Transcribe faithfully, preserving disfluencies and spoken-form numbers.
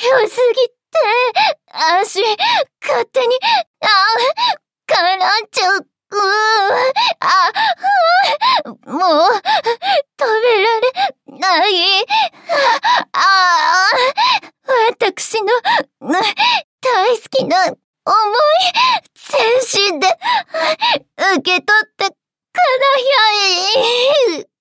良すぎて、足、勝手に、あ、絡んじゃう。うーあ、あ、もう、食べられない。ああ、私の、大好きな思い、全身で、受け取ってください。